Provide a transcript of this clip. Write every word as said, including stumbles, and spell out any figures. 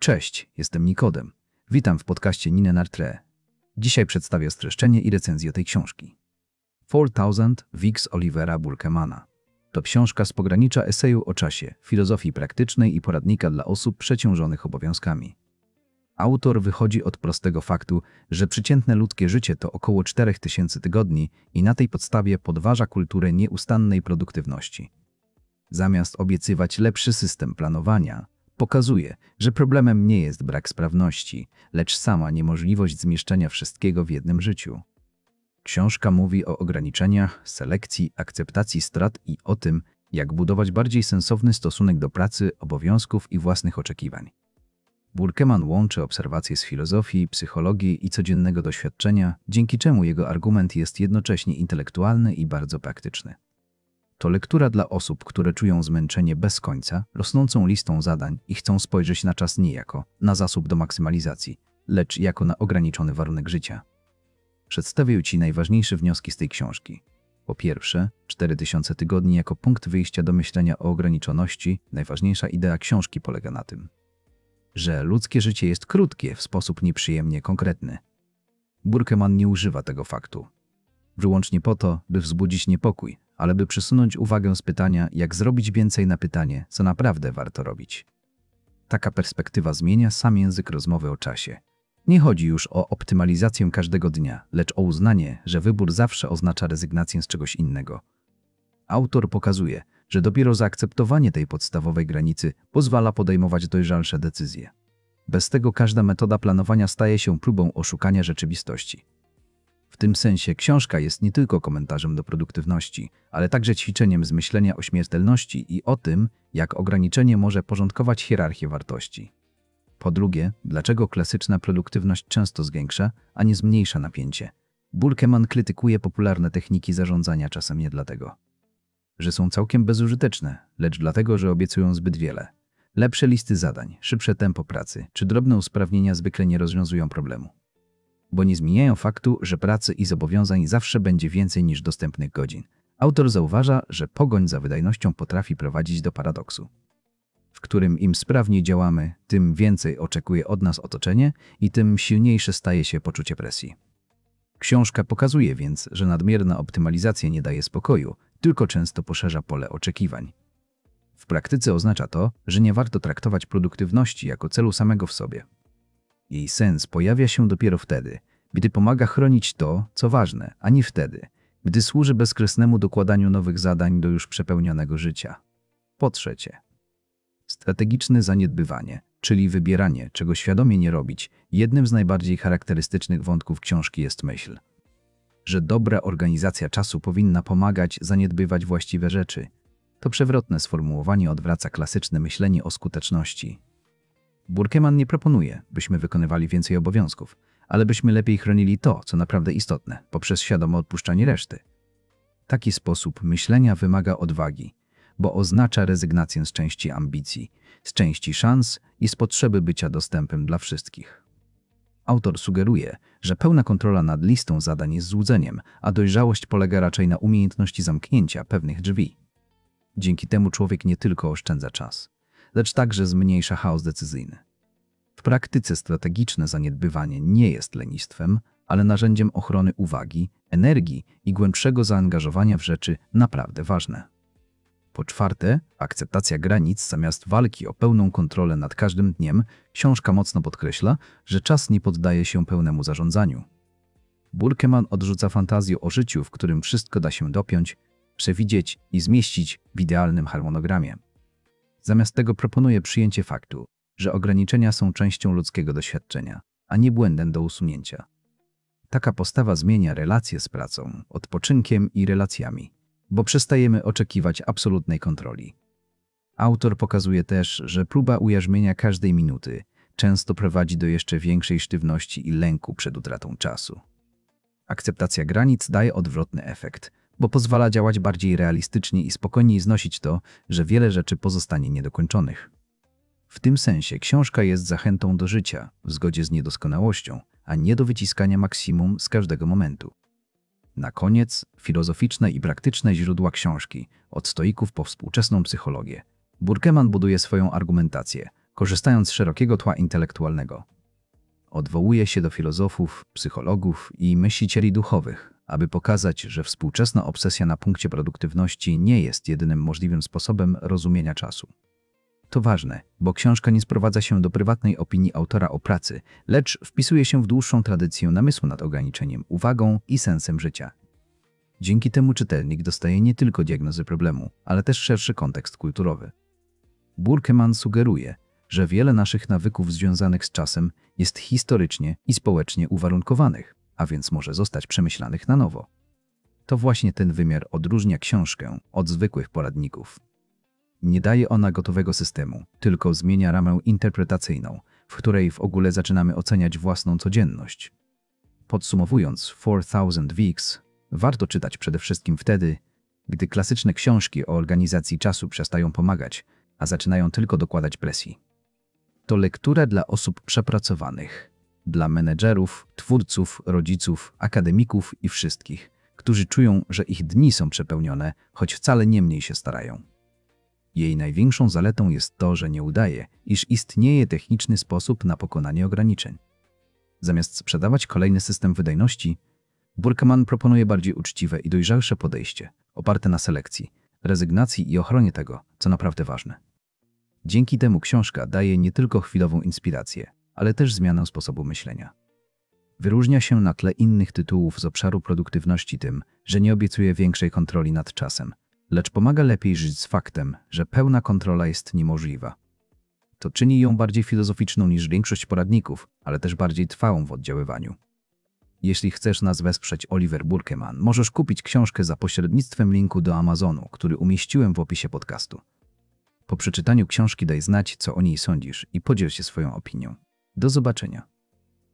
Cześć, jestem Nikodem. Witam w podcaście Nine Nartre. Dzisiaj przedstawię streszczenie i recenzję tej książki. four thousand Weeks Olivera Burkemana. To książka z pogranicza eseju o czasie, filozofii praktycznej i poradnika dla osób przeciążonych obowiązkami. Autor wychodzi od prostego faktu, że przeciętne ludzkie życie to około czterech tysięcy tygodni i na tej podstawie podważa kulturę nieustannej produktywności. Zamiast obiecywać lepszy system planowania, pokazuje, że problemem nie jest brak sprawności, lecz sama niemożliwość zmieszczenia wszystkiego w jednym życiu. Książka mówi o ograniczeniach, selekcji, akceptacji strat i o tym, jak budować bardziej sensowny stosunek do pracy, obowiązków i własnych oczekiwań. Burkeman łączy obserwacje z filozofii, psychologii i codziennego doświadczenia, dzięki czemu jego argument jest jednocześnie intelektualny i bardzo praktyczny. To lektura dla osób, które czują zmęczenie bez końca, rosnącą listą zadań i chcą spojrzeć na czas nie jako na zasób do maksymalizacji, lecz jako na ograniczony warunek życia. Przedstawię Ci najważniejsze wnioski z tej książki. Po pierwsze, cztery tysiące tygodni jako punkt wyjścia do myślenia o ograniczoności. Najważniejsza idea książki polega na tym, że ludzkie życie jest krótkie w sposób nieprzyjemnie konkretny. Burkeman nie używa tego faktu wyłącznie po to, by wzbudzić niepokój, ale by przesunąć uwagę z pytania, jak zrobić więcej na pytanie, co naprawdę warto robić. Taka perspektywa zmienia sam język rozmowy o czasie. Nie chodzi już o optymalizację każdego dnia, lecz o uznanie, że wybór zawsze oznacza rezygnację z czegoś innego. Autor pokazuje, że dopiero zaakceptowanie tej podstawowej granicy pozwala podejmować dojrzalsze decyzje. Bez tego każda metoda planowania staje się próbą oszukania rzeczywistości. W tym sensie książka jest nie tylko komentarzem do produktywności, ale także ćwiczeniem z myślenia o śmiertelności i o tym, jak ograniczenie może porządkować hierarchię wartości. Po drugie, dlaczego klasyczna produktywność często zwiększa, a nie zmniejsza napięcie? Burkeman krytykuje popularne techniki zarządzania czasem nie dlatego, że są całkiem bezużyteczne, lecz dlatego, że obiecują zbyt wiele. Lepsze listy zadań, szybsze tempo pracy czy drobne usprawnienia zwykle nie rozwiązują problemu, bo nie zmieniają faktu, że pracy i zobowiązań zawsze będzie więcej niż dostępnych godzin. Autor zauważa, że pogoń za wydajnością potrafi prowadzić do paradoksu, w którym im sprawniej działamy, tym więcej oczekuje od nas otoczenie i tym silniejsze staje się poczucie presji. Książka pokazuje więc, że nadmierna optymalizacja nie daje spokoju, tylko często poszerza pole oczekiwań. W praktyce oznacza to, że nie warto traktować produktywności jako celu samego w sobie. Jej sens pojawia się dopiero wtedy, gdy pomaga chronić to, co ważne, a nie wtedy, gdy służy bezkresnemu dokładaniu nowych zadań do już przepełnionego życia. Po trzecie, strategiczne zaniedbywanie, czyli wybieranie, czego świadomie nie robić. Jednym z najbardziej charakterystycznych wątków książki jest myśl, że dobra organizacja czasu powinna pomagać zaniedbywać właściwe rzeczy. To przewrotne sformułowanie odwraca klasyczne myślenie o skuteczności. Burkeman nie proponuje, byśmy wykonywali więcej obowiązków, ale byśmy lepiej chronili to, co naprawdę istotne, poprzez świadome odpuszczanie reszty. Taki sposób myślenia wymaga odwagi, bo oznacza rezygnację z części ambicji, z części szans i z potrzeby bycia dostępem dla wszystkich. Autor sugeruje, że pełna kontrola nad listą zadań jest złudzeniem, a dojrzałość polega raczej na umiejętności zamknięcia pewnych drzwi. Dzięki temu człowiek nie tylko oszczędza czas, lecz także zmniejsza chaos decyzyjny. W praktyce strategiczne zaniedbywanie nie jest lenistwem, ale narzędziem ochrony uwagi, energii i głębszego zaangażowania w rzeczy naprawdę ważne. Po czwarte, akceptacja granic zamiast walki o pełną kontrolę nad każdym dniem. Książka mocno podkreśla, że czas nie poddaje się pełnemu zarządzaniu. Burkeman odrzuca fantazję o życiu, w którym wszystko da się dopiąć, przewidzieć i zmieścić w idealnym harmonogramie. Zamiast tego proponuje przyjęcie faktu, że ograniczenia są częścią ludzkiego doświadczenia, a nie błędem do usunięcia. Taka postawa zmienia relacje z pracą, odpoczynkiem i relacjami, bo przestajemy oczekiwać absolutnej kontroli. Autor pokazuje też, że próba ujarzmienia każdej minuty często prowadzi do jeszcze większej sztywności i lęku przed utratą czasu. Akceptacja granic daje odwrotny efekt, bo pozwala działać bardziej realistycznie i spokojniej znosić to, że wiele rzeczy pozostanie niedokończonych. W tym sensie książka jest zachętą do życia w zgodzie z niedoskonałością, a nie do wyciskania maksimum z każdego momentu. Na koniec filozoficzne i praktyczne źródła książki, od stoików po współczesną psychologię. Burkeman buduje swoją argumentację, korzystając z szerokiego tła intelektualnego. Odwołuje się do filozofów, psychologów i myślicieli duchowych, aby pokazać, że współczesna obsesja na punkcie produktywności nie jest jedynym możliwym sposobem rozumienia czasu. To ważne, bo książka nie sprowadza się do prywatnej opinii autora o pracy, lecz wpisuje się w dłuższą tradycję namysłu nad ograniczeniem, uwagą i sensem życia. Dzięki temu czytelnik dostaje nie tylko diagnozy problemu, ale też szerszy kontekst kulturowy. Burkeman sugeruje, że wiele naszych nawyków związanych z czasem jest historycznie i społecznie uwarunkowanych, a więc może zostać przemyślanych na nowo. To właśnie ten wymiar odróżnia książkę od zwykłych poradników. Nie daje ona gotowego systemu, tylko zmienia ramę interpretacyjną, w której w ogóle zaczynamy oceniać własną codzienność. Podsumowując four thousand Weeks, warto czytać przede wszystkim wtedy, gdy klasyczne książki o organizacji czasu przestają pomagać, a zaczynają tylko dokładać presji. To lektura dla osób przepracowanych, dla menedżerów, twórców, rodziców, akademików i wszystkich, którzy czują, że ich dni są przepełnione, choć wcale nie mniej się starają. Jej największą zaletą jest to, że nie udaje, iż istnieje techniczny sposób na pokonanie ograniczeń. Zamiast sprzedawać kolejny system wydajności, Burkeman proponuje bardziej uczciwe i dojrzalsze podejście, oparte na selekcji, rezygnacji i ochronie tego, co naprawdę ważne. Dzięki temu książka daje nie tylko chwilową inspirację, ale też zmianę sposobu myślenia. Wyróżnia się na tle innych tytułów z obszaru produktywności tym, że nie obiecuje większej kontroli nad czasem, lecz pomaga lepiej żyć z faktem, że pełna kontrola jest niemożliwa. To czyni ją bardziej filozoficzną niż większość poradników, ale też bardziej trwałą w oddziaływaniu. Jeśli chcesz nas wesprzeć, Oliver Burkeman, możesz kupić książkę za pośrednictwem linku do Amazonu, który umieściłem w opisie podcastu. Po przeczytaniu książki daj znać, co o niej sądzisz i podziel się swoją opinią. Do zobaczenia.